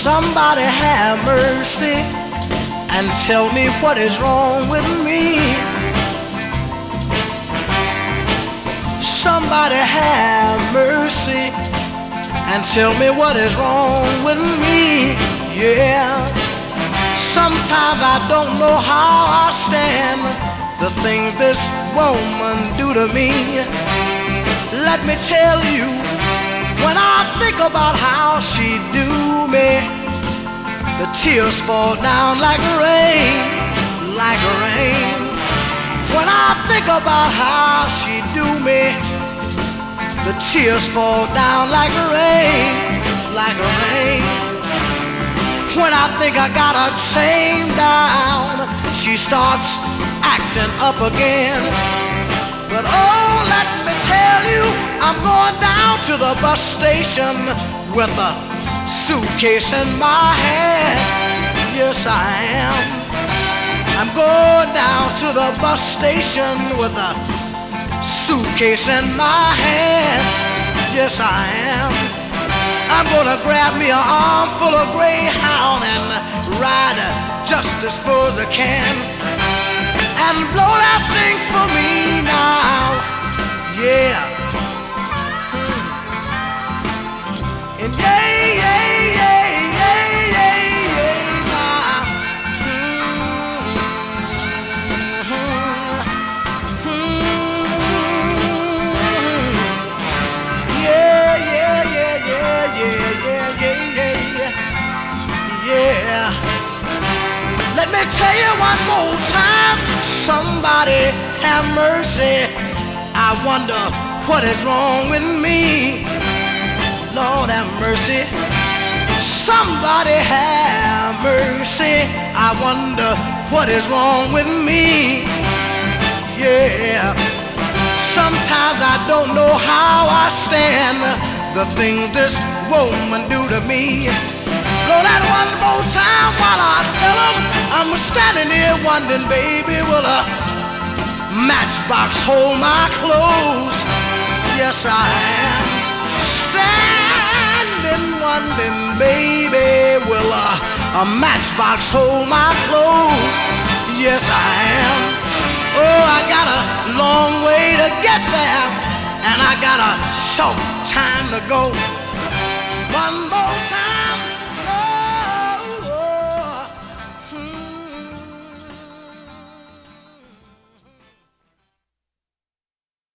Somebody have mercy and tell me what is wrong with me. Somebody have mercy and tell me what is wrong with me. Yeah. Sometimes I don't know how I stand the things this woman do to me. Let me tell you, when I think about how she do me, the tears fall down like rain, like rain. When I think about how she do me, the tears fall down like rain, like rain. When I think I got her chained down, she starts acting up again. But oh, let me tell you, I'm going down to the bus station with a suitcase in my hand. Yes, I am. I'm going down to the bus station with a suitcase in my hand. Yes, I am. I'm gonna grab me an armful of Greyhound and ride just as full as I can and blow that thing for me now. Yeah. And yeah, yeah, yeah, yeah, yeah, yeah, now. Yeah, yeah, yeah, yeah, yeah, yeah, yeah, yeah, yeah. Let me tell you one more time, somebody have mercy. I wonder what is wrong with me. Lord have mercy. Somebody have mercy. I wonder what is wrong with me. Yeah. Sometimes I don't know how I stand the things this woman do to me. Blow that one more time while I tell them I'm standing here wondering, baby, will a matchbox hold my clothes? Yes, I am. Standing wondering, baby, will a matchbox hold my clothes? Yes, I am. Oh, I got a long way to get there, and I got a short time to go. One more time.